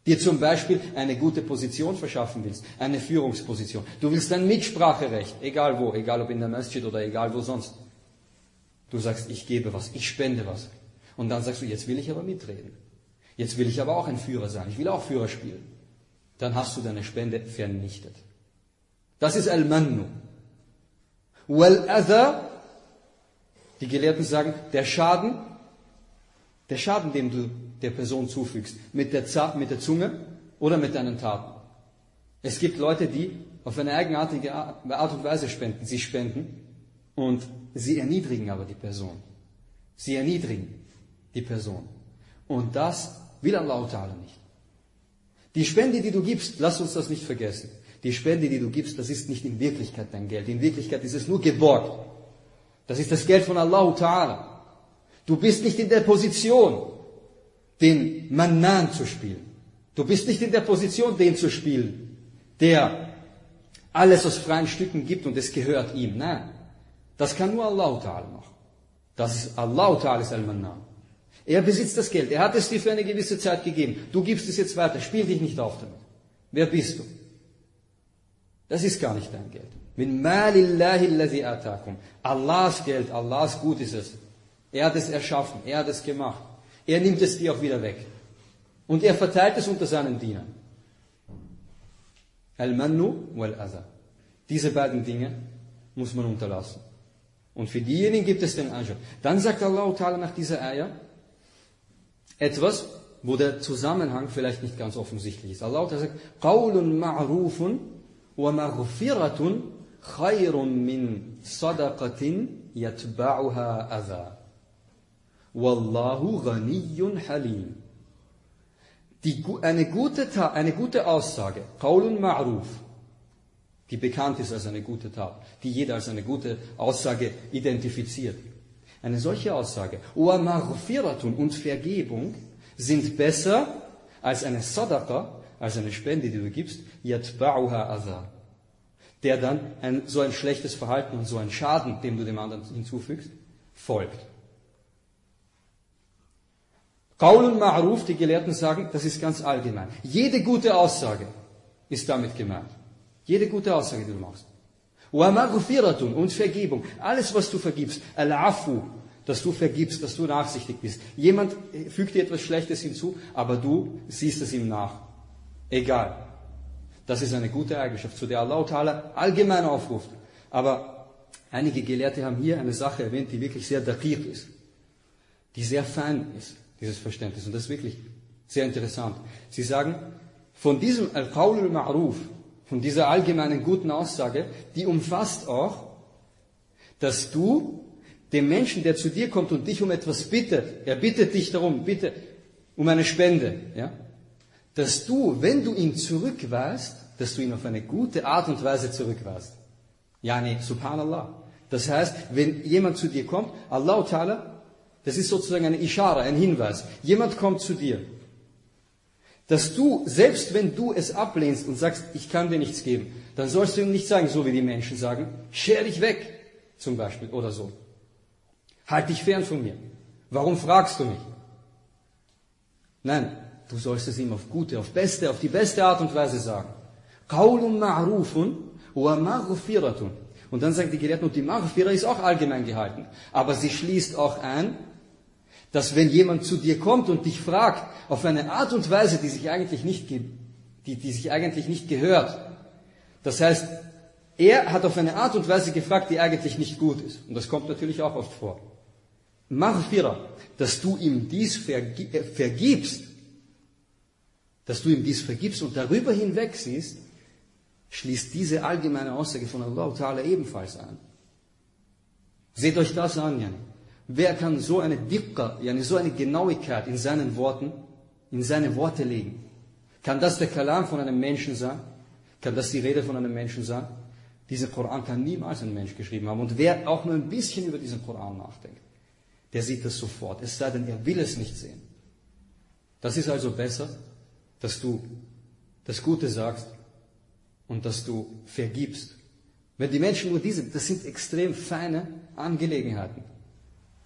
dir zum Beispiel eine gute Position verschaffen willst, eine Führungsposition. Du willst ein Mitspracherecht, egal wo, egal ob in der Masjid oder egal wo sonst. Du sagst, ich gebe was, ich spende was. Und dann sagst du, jetzt will ich aber mitreden. Jetzt will ich aber auch ein Führer sein, ich will auch Führer spielen. Dann hast du deine Spende vernichtet. Das ist Al-Mannu. Wal-Adha, die Gelehrten sagen, der Schaden, den du der Person zufügst, mit der Zunge oder mit deinen Taten. Es gibt Leute, die auf eine eigenartige Art und Weise spenden. Sie spenden und sie erniedrigen aber die Person. Sie erniedrigen die Person. Und das will Allah Ta'ala nicht. Die Spende, die du gibst, lass uns das nicht vergessen. Die Spende, die du gibst, das ist nicht in Wirklichkeit dein Geld. In Wirklichkeit ist es nur geborgt. Das ist das Geld von Allah Ta'ala. Du bist nicht in der Position, den Mannan zu spielen. Du bist nicht in der Position, den zu spielen, der alles aus freien Stücken gibt und es gehört ihm. Nein, das kann nur Allah Ta'ala noch. Das ist Allah Ta'ala ist Al-Mannan. Er besitzt das Geld. Er hat es dir für eine gewisse Zeit gegeben. Du gibst es jetzt weiter. Spiel dich nicht auf damit. Wer bist du? Das ist gar nicht dein Geld. Min malillahi allazi atakum. Allahs Geld, Allahs Gut ist es. Er hat es erschaffen. Er hat es gemacht. Er nimmt es dir auch wieder weg. Und er verteilt es unter seinen Dienern. Al-Mannu wal-Adha. Diese beiden Dinge muss man unterlassen. Und für diejenigen gibt es den Ajr. Dann sagt Allah Ta'ala nach dieser Ayah etwas, wo der Zusammenhang vielleicht nicht ganz offensichtlich ist. Allah Ta'ala sagt, Qawlun ma'rufun wa maghfiratun khayrun min sadaqatin yatba'uha adha. Wallahu ghaniyyun halim. Eine gute Aussage, Qawlun ma'ruf, die bekannt ist als eine gute Tat, die jeder als eine gute Aussage identifiziert. Eine solche Aussage, wa maghfiratun und Vergebung sind besser als eine Sadaqa, als eine Spende, die du gibst, yatba'uha adha, der dann so ein schlechtes Verhalten und so ein Schaden, dem du dem anderen hinzufügst, folgt. Qaulun ma'ruf, die Gelehrten sagen, das ist ganz allgemein. Jede gute Aussage ist damit gemeint. Jede gute Aussage, die du machst. Wa maghfiratun und Vergebung. Alles, was du vergibst. Al-Afu, dass du vergibst, dass du nachsichtig bist. Jemand fügt dir etwas Schlechtes hinzu, aber du siehst es ihm nach. Egal. Das ist eine gute Eigenschaft, zu der Allah Ta'ala allgemein aufruft. Aber einige Gelehrte haben hier eine Sache erwähnt, die wirklich sehr daqiq ist. Die sehr fein ist, dieses Verständnis. Und das ist wirklich sehr interessant. Sie sagen, von diesem Al-Qawl al-Ma'ruf, von dieser allgemeinen guten Aussage, die umfasst auch, dass du dem Menschen, der zu dir kommt und dich um etwas bittet, er bittet dich darum, bitte um eine Spende, ja, dass du, wenn du ihn zurückweist, dass du ihn auf eine gute Art und Weise zurückweist. Yani, subhanallah. Das heißt, wenn jemand zu dir kommt, Allah Ta'ala, das ist sozusagen eine Ishara, ein Hinweis. Jemand kommt zu dir, dass du, selbst wenn du es ablehnst und sagst, ich kann dir nichts geben, dann sollst du ihm nicht sagen, so wie die Menschen sagen, scher dich weg, zum Beispiel, oder so. Halt dich fern von mir. Warum fragst du mich? Nein, du sollst es ihm auf die beste Art und Weise sagen. Qaulun ma'rufun wa maghfiratun. Und dann sagt die Gelehrten, und die Maghfira ist auch allgemein gehalten. Aber sie schließt auch ein, dass wenn jemand zu dir kommt und dich fragt, auf eine Art und Weise, die sich eigentlich nicht gehört, das heißt, er hat auf eine Art und Weise gefragt, die eigentlich nicht gut ist. Und das kommt natürlich auch oft vor. Maghfira, dass du ihm dies vergibst, und darüber hinweg siehst, schließt diese allgemeine Aussage von Allah Ta'ala ebenfalls ein. Seht euch das an, Yani. Wer kann so eine Diqqa, yani so eine Genauigkeit in seine Worte legen? Kann das der Kalam von einem Menschen sein? Kann das die Rede von einem Menschen sein? Diesen Koran kann niemals ein Mensch geschrieben haben. Und wer auch nur ein bisschen über diesen Koran nachdenkt, der sieht das sofort. Es sei denn, er will es nicht sehen. Das ist also besser, dass du das Gute sagst und dass du vergibst. Wenn die Menschen nur das sind extrem feine Angelegenheiten.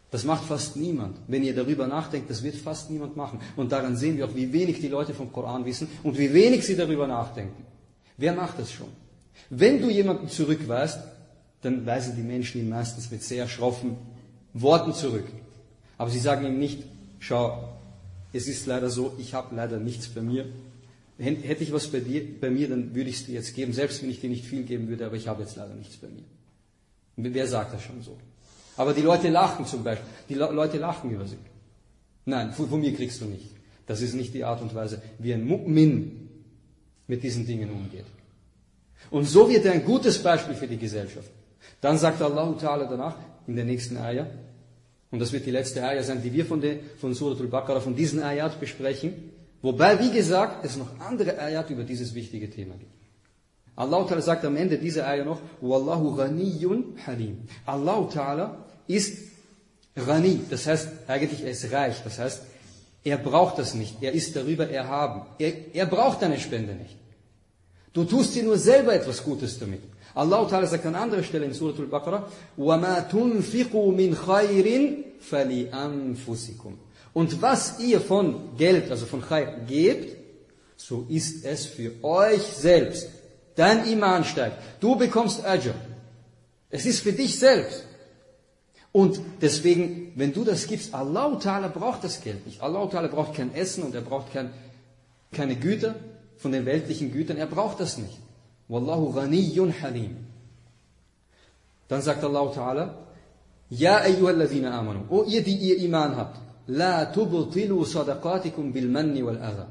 Das macht fast niemand. Wenn ihr darüber nachdenkt, das wird fast niemand machen. Und daran sehen wir auch, wie wenig die Leute vom Koran wissen und wie wenig sie darüber nachdenken. Wer macht das schon? Wenn du jemanden zurückweist, dann weisen die Menschen ihn meistens mit sehr schroffen Worten zurück. Aber sie sagen ihm nicht, schau, es ist leider so, ich habe leider nichts bei mir. Hätte ich was bei mir, dann würde ich es dir jetzt geben, selbst wenn ich dir nicht viel geben würde, aber ich habe jetzt leider nichts bei mir. Wer sagt das schon so? Aber die Leute lachen zum Beispiel. Die Leute lachen über sie. Nein, von mir kriegst du nicht. Das ist nicht die Art und Weise, wie ein Mu'min mit diesen Dingen umgeht. Und so wird er ein gutes Beispiel für die Gesellschaft. Dann sagt Allah Ta'ala danach, in der nächsten Ayah, und das wird die letzte Ayah sein, die wir von Surat al-Baqarah, von diesen Ayat besprechen, wobei, wie gesagt, es noch andere Ayat über dieses wichtige Thema gibt. Allah Ta'ala sagt am Ende dieser Ayah noch, Wallahu ghaniyyun halim. Allah Ta'ala ist Ghani, das heißt, eigentlich er ist reich, das heißt, er braucht das nicht, er ist darüber erhaben. Er braucht deine Spende nicht. Du tust dir nur selber etwas Gutes damit. Allah Ta'ala sagt an anderer Stelle in Surat al-Baqarah, وَمَا تُنْفِقُوا مِنْ خَيْرٍ فَلِأَنفُسِكُمْ. Und was ihr von Geld, also von Khair, gebt, so ist es für euch selbst. Dein Iman steigt. Du bekommst Ajr. Es ist für dich selbst. Und deswegen, wenn du das gibst, Allah Ta'ala braucht das Geld nicht. Allah Ta'ala braucht kein Essen und er braucht keine Güter von den weltlichen Gütern. Er braucht das nicht. Wallahu ghaniyyun halim. Dann sagt Allah Ta'ala, Ja ayyuhalladhina amanu. O ihr, die ihr Iman habt. La tubtilu sadaqatikum bil manni wal adha.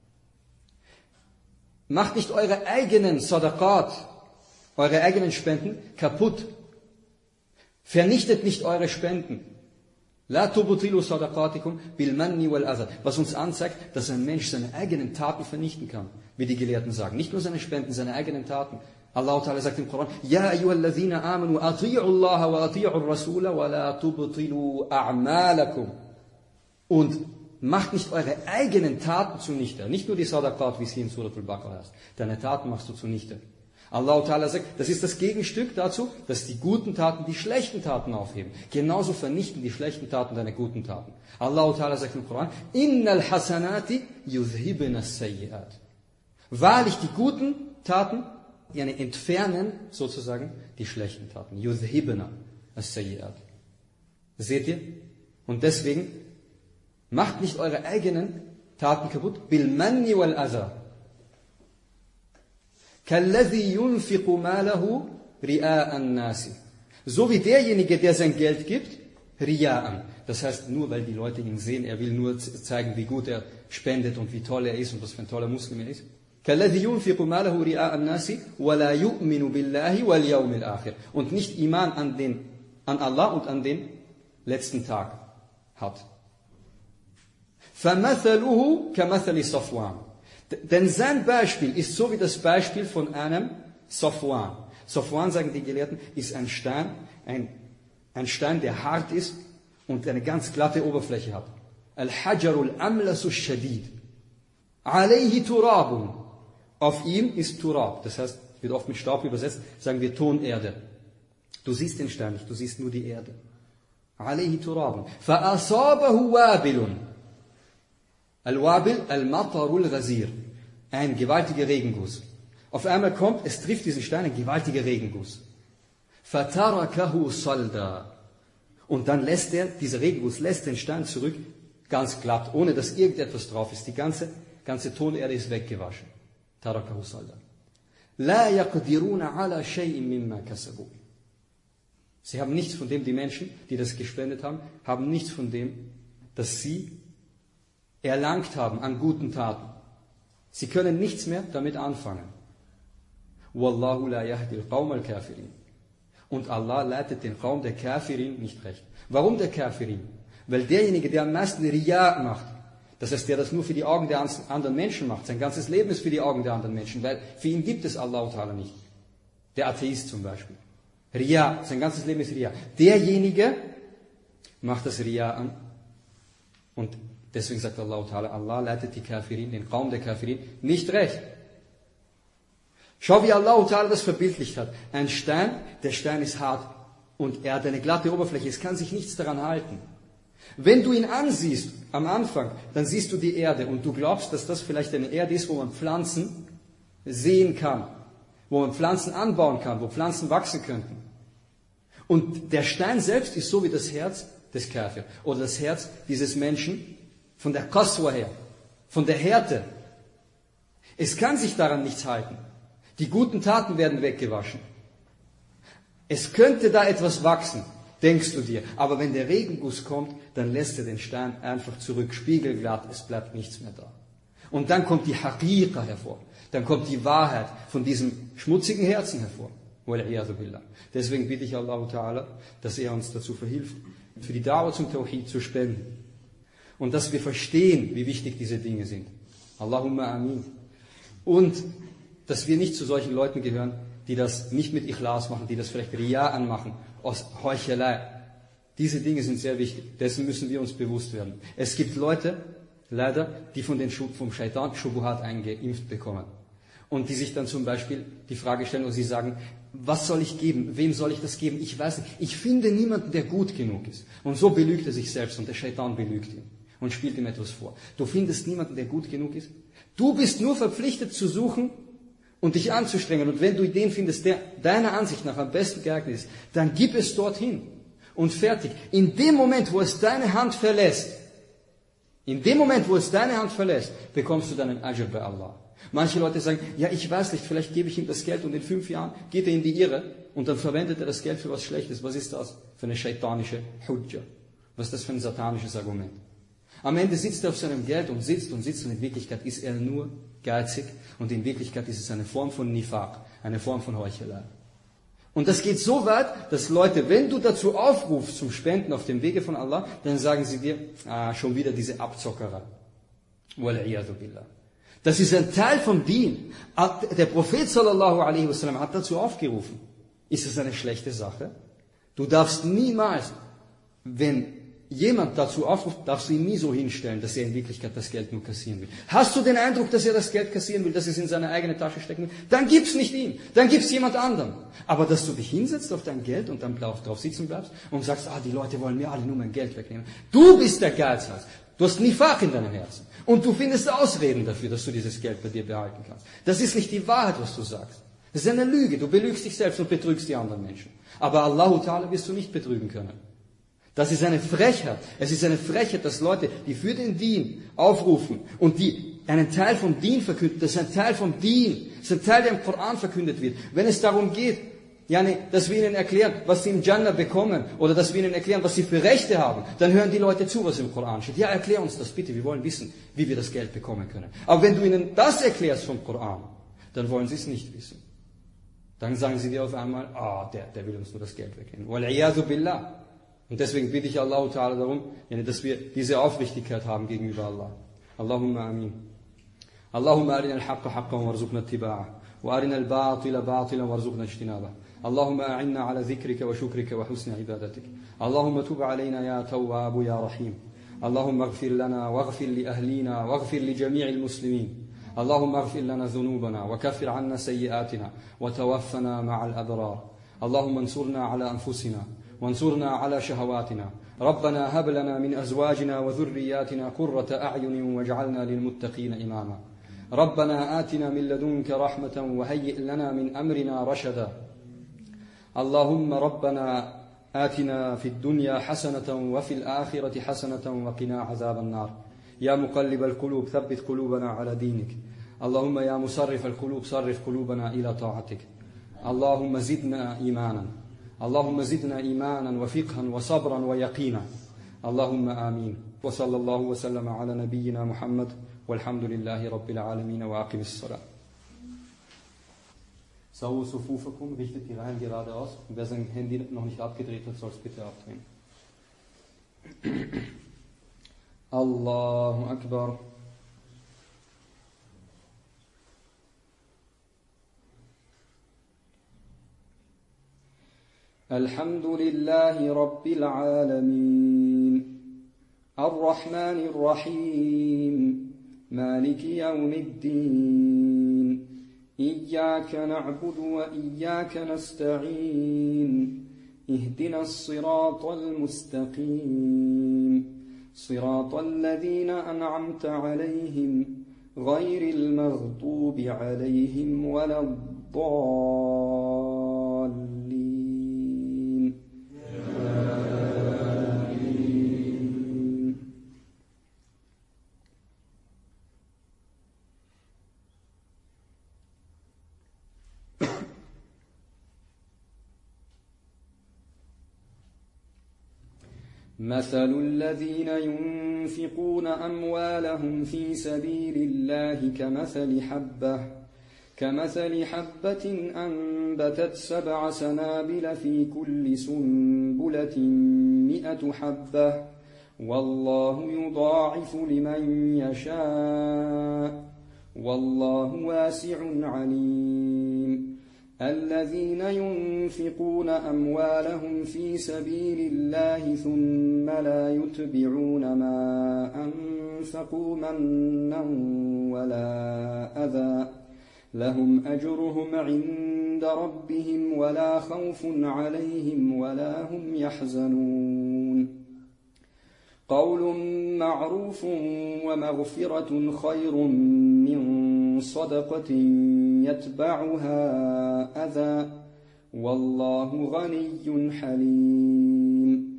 Macht nicht eure eigenen Sadaqat, eure eigenen Spenden kaputt. Vernichtet nicht eure Spenden. La tubtilu sadaqatikum bil manni wal adha. Was uns anzeigt, dass ein Mensch seine eigenen Taten vernichten kann, wie die Gelehrten sagen. Nicht nur seine Spenden, seine eigenen Taten. Allah Ta'ala sagt im Koran, Ja ayyuhalladhina amanu ati'u Allah wa ati'u ar-Rasula wa la tubtilu a'malakum. Und macht nicht eure eigenen Taten zunichte. Nicht nur die Sadaqat, wie es hier in Surat al-Baqarah heißt. Deine Taten machst du zunichte. Allah Ta'ala sagt, das ist das Gegenstück dazu, dass die guten Taten die schlechten Taten aufheben. Genauso vernichten die schlechten Taten deine guten Taten. Allah Ta'ala sagt im Koran, Innal hasanati yudhibna as-sayyi'at. Wahrlich, die guten Taten entfernen sozusagen die schlechten Taten. Yudhibna as-sayyi'at. Seht ihr? Und deswegen macht nicht eure eigenen Taten kaputt. Bil manni wal adha. Kalladhi yunfiqu malahu ria'an nasi. So wie derjenige, der sein Geld gibt, ria'an. Das heißt, nur weil die Leute ihn sehen, er will nur zeigen, wie gut er spendet und wie toll er ist und was für ein toller Muslim er ist. Kalladhi yunfiqu malahu ria'an nasi wa la yu'minu billahi wal yawmil akhir. Und nicht Iman an Allah und an den letzten Tag hat. فَمَثَلُهُ كَمَثَلِ صَفْوَانٍ. Denn sein Beispiel ist so wie das Beispiel von einem Safwan. Safwan, sagen die Gelehrten, ist ein Stein, ein Stein, der hart ist und eine ganz glatte Oberfläche hat. Al-Hajarul Amlasu Shadid. Alayhi Turabun. Auf ihm ist Turab. Das heißt, wird oft mit Staub übersetzt, sagen wir Tonerde. Du siehst den Stein nicht, du siehst nur die Erde. Alayhi Turabun. فَأَصَابَهُ وَابِلٌ. Al-Wabil, Al-Matarul Ghazir. Ein gewaltiger Regenguss. Auf einmal kommt, es trifft diesen Stein, ein gewaltiger Regenguss. Fatarakahu salda. Und dann dieser Regenguss lässt den Stein zurück, ganz glatt, ohne dass irgendetwas drauf ist. Die ganze Tonerde ist weggewaschen. Tarakahu salda. La yaqdiruna ala shay'in mimma kasabu. Sie haben nichts von dem, die Menschen, die das gespendet haben nichts von dem, dass sie erlangt haben an guten Taten. Sie können nichts mehr damit anfangen. Wallahu la yahdi al-qawm al-kafirin. Und Allah leitet den Raum der Kafirin nicht recht. Warum der Kafirin? Weil derjenige, der am meisten Riya macht, das heißt, der das nur für die Augen der anderen Menschen macht, sein ganzes Leben ist für die Augen der anderen Menschen, weil für ihn gibt es Allah Ta'ala nicht. Der Atheist zum Beispiel. Riya, sein ganzes Leben ist Riya. Derjenige macht das Riya an und deswegen sagt Allah Ta'ala, Allah leitet die Kafirin, den Raum der Kafirin, nicht recht. Schau, wie Allah Ta'ala das verbildlicht hat. Ein Stein, der Stein ist hart und er hat eine glatte Oberfläche, es kann sich nichts daran halten. Wenn du ihn ansiehst am Anfang, dann siehst du die Erde und du glaubst, dass das vielleicht eine Erde ist, wo man Pflanzen sehen kann, wo man Pflanzen anbauen kann, wo Pflanzen wachsen könnten. Und der Stein selbst ist so wie das Herz des Kafir oder das Herz dieses Menschen von der Qaswa her, von der Härte. Es kann sich daran nichts halten. Die guten Taten werden weggewaschen. Es könnte da etwas wachsen, denkst du dir. Aber wenn der Regenguss kommt, dann lässt er den Stein einfach zurück, spiegelglatt, es bleibt nichts mehr da. Und dann kommt die Haqiqa hervor. Dann kommt die Wahrheit von diesem schmutzigen Herzen hervor. Deswegen bitte ich Allah Ta'ala, dass er uns dazu verhilft, für die Da'wah zum Tawhid zu spenden. Und dass wir verstehen, wie wichtig diese Dinge sind. Allahumma amin. Und dass wir nicht zu solchen Leuten gehören, die das nicht mit Ikhlas machen, die das vielleicht Riya anmachen, aus Heuchelei. Diese Dinge sind sehr wichtig, dessen müssen wir uns bewusst werden. Es gibt Leute, leider, die vom Shaitan Shubuhat eingeimpft bekommen. Und die sich dann zum Beispiel die Frage stellen und sie sagen, was soll ich geben? Wem soll ich das geben? Ich weiß nicht. Ich finde niemanden, der gut genug ist. Und so belügt er sich selbst und der Shaitan belügt ihn und spielt ihm etwas vor. Du findest niemanden, der gut genug ist? Du bist nur verpflichtet zu suchen und dich anzustrengen. Und wenn du den findest, der deiner Ansicht nach am besten geeignet ist, dann gib es dorthin. Und fertig. In dem Moment, wo es deine Hand verlässt, bekommst du deinen Ajr bei Allah. Manche Leute sagen, ja, ich weiß nicht, vielleicht gebe ich ihm das Geld und in 5 Jahren geht er in die Irre und dann verwendet er das Geld für was Schlechtes. Was ist das für eine shaitanische Hujja? Was ist das für ein satanisches Argument? Am Ende sitzt er auf seinem Geld und sitzt und in Wirklichkeit ist er nur geizig und in Wirklichkeit ist es eine Form von Nifaq, eine Form von Heuchelei. Und das geht so weit, dass Leute, wenn du dazu aufrufst zum Spenden auf dem Wege von Allah, dann sagen sie dir, schon wieder diese Abzockerei. Wal'iyadu billah. Das ist ein Teil vom Dien. Der Prophet sallallahu alaihi wasallam hat dazu aufgerufen. Ist es eine schlechte Sache? Du darfst niemals, wenn jemand dazu aufruft, darfst du ihn nie so hinstellen, dass er in Wirklichkeit das Geld nur kassieren will. Hast du den Eindruck, dass er das Geld kassieren will, dass er es in seine eigene Tasche stecken will? Dann gib's nicht ihm, dann gib's jemand anderem. Aber dass du dich hinsetzt auf dein Geld und dann drauf sitzen bleibst und sagst, die Leute wollen mir alle nur mein Geld wegnehmen. Du bist der Geizhals. Du hast Nifaq in deinem Herzen. Und du findest Ausreden dafür, dass du dieses Geld bei dir behalten kannst. Das ist nicht die Wahrheit, was du sagst. Das ist eine Lüge. Du belügst dich selbst und betrügst die anderen Menschen. Aber Allah Ta'ala wirst du nicht betrügen können. Das ist eine Frechheit. Es ist eine Frechheit, dass Leute, die für den Dien aufrufen und die einen Teil vom Dien verkünden, das ist ein Teil vom Dien, das ist ein Teil, der im Koran verkündet wird. Wenn es darum geht, dass wir ihnen erklären, was sie im Jannah bekommen, oder dass wir ihnen erklären, was sie für Rechte haben, dann hören die Leute zu, was im Koran steht. Ja, erklär uns das bitte, wir wollen wissen, wie wir das Geld bekommen können. Aber wenn du ihnen das erklärst vom Koran, dann wollen sie es nicht wissen. Dann sagen sie dir auf einmal, der will uns nur das Geld wegnehmen. Wal'iyadu billah. Und deswegen bitte ich Allah Ta'ala darum, dass wir diese Aufrichtigkeit haben gegenüber Allah. Allahumma amin. Allahumma arina al-haqqa haqqan warzuqna ittiba'ah. Wa arina al-batila batilan warzuqna ijtinabah. اللهم أعنا على ذكرك وشكرك وحسن عبادتك اللهم تب علينا يا تواب يا رحيم اللهم اغفر لنا واغفر لأهلينا واغفر لجميع المسلمين اللهم اغفر لنا ذنوبنا وكفر عنا سيئاتنا وتوفنا مع الأبرار اللهم انصرنا على أنفسنا وانصرنا على شهواتنا ربنا هب لنا من أزواجنا وذرياتنا قرة أعين واجعلنا للمتقين إماما ربنا آتنا من لدنك رحمة وهيئ لنا من أمرنا رشدا اللهم ربنا آتنا في الدنيا حسنة وفي الآخرة حسنة وقنا عذاب النار يا مقلب القلوب ثبت قلوبنا على دينك اللهم يا مصرف القلوب صرف قلوبنا إلى طاعتك اللهم زدنا إيمانا وفقها وصبرا ويقينا اللهم آمين وصلى الله وسلم على نبينا محمد والحمد لله رب العالمين وأقم الصلاة Sawu sufufakum, richtet die Reihen gerade aus. Und wer sein Handy noch nicht abgedreht hat, soll es bitte abdrehen. Allahu Akbar. Alhamdulillahi Rabbil Alamin. Ar-Rahmanir Rahim. Maliki Yawmiddin. إياك نعبد وإياك نستعين اهدنا الصراط المستقيم صراط الذين أنعمت عليهم غير المغضوب عليهم ولا الضالين آمين. مثل الذين ينفقون أموالهم في سبيل الله كمثل حبة أنبتت 7 سنابل في كل سنبلة 100 حبة والله يضاعف لمن يشاء والله واسع عليم. الذين ينفقون أموالهم في سبيل الله ثم لا يتبعون ما أنفقوا منا ولا أذى لهم أجرهم عند ربهم ولا خوف عليهم ولا هم يحزنون. قول معروف ومغفرة خير من صدقة يتبعها أذى والله غني حليم.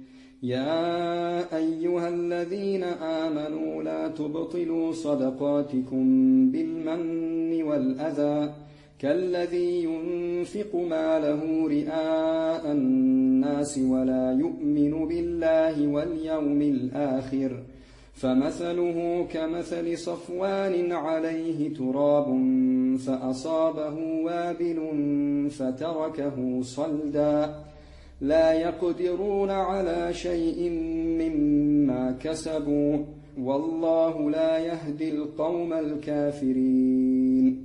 يا أيها الذين آمنوا لا تبطلوا صدقاتكم بالمن والأذى كالذي ينفق ماله رئاء الناس ولا يؤمن بالله واليوم الآخر فمثله كمثل صفوان عليه تراب فأصابه وابل فتركه صلدا لا يقدرون على شيء مما كسبوا والله لا يهدي القوم الكافرين.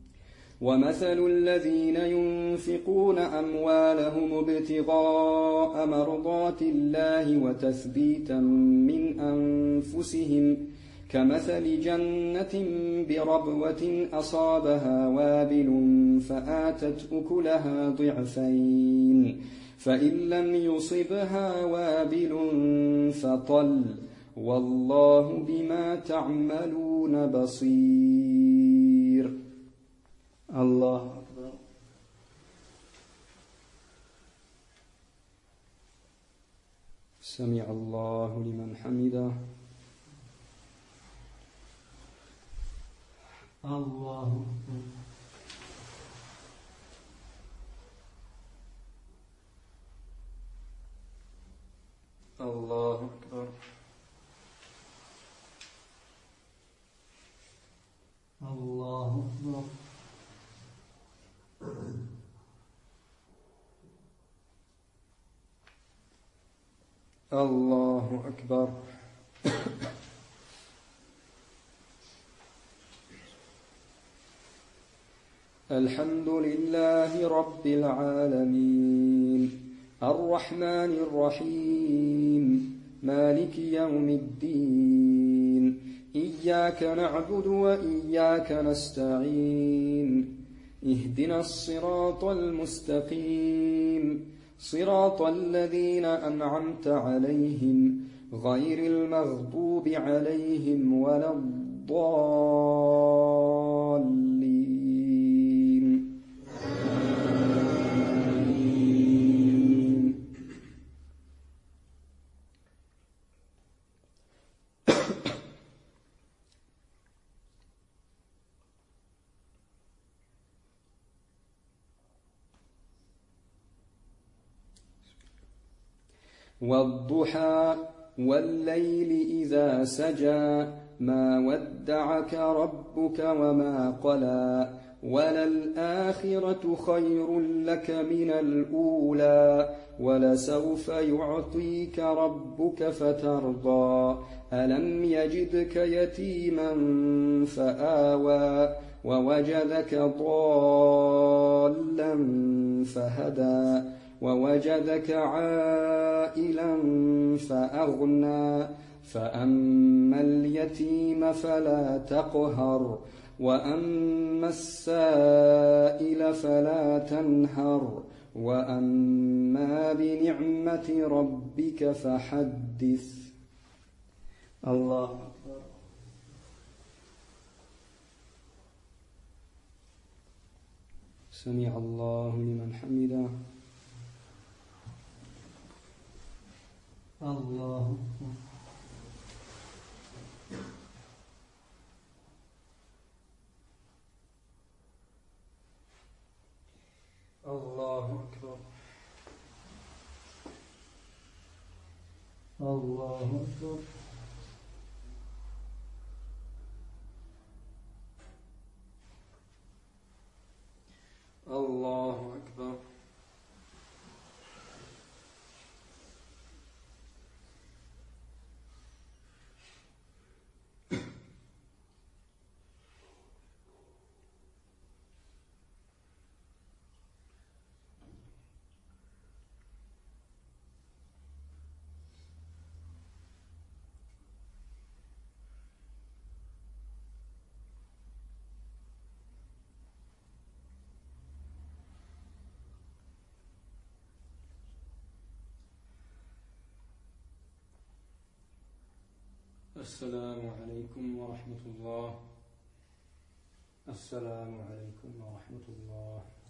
ومثل الذين ينفقون أموالهم ابتغاء مرضات الله وتثبيتا من أنفسهم كمثل جنة بربوة أصابها وابل فآتت أكلها ضعفين فإن لم يصبها وابل فطل والله بما تعملون بصير. الله أكبر. سمع الله لمن حمده. الله أكبر. الله أكبر. الله أكبر. الله أكبر. الحمد لله رب العالمين الرحمن الرحيم مالك يوم الدين إياك نعبد وإياك نستعين اهدنا الصراط المستقيم صراط الذين أنعمت عليهم غير المغضوب عليهم ولا الضالين. والضحى والليل إذا سجى ما ودعك ربك وما قلى وللآخرة خير لك من الأولى ولسوف يعطيك ربك فترضى ألم يجدك يتيما فآوى ووجدك ضالا فهدى ووجدك عائلا فأغنى فأما اليتيم فلا تقهر وأما السائل فلا تنهر وأما بنعمة ربك فحدث. الله أكبر. سمع الله لمن حمده. الله أكبر. الله أكبر. الله أكبر. الله أكبر. السلام عليكم ورحمة الله. السلام عليكم ورحمة الله.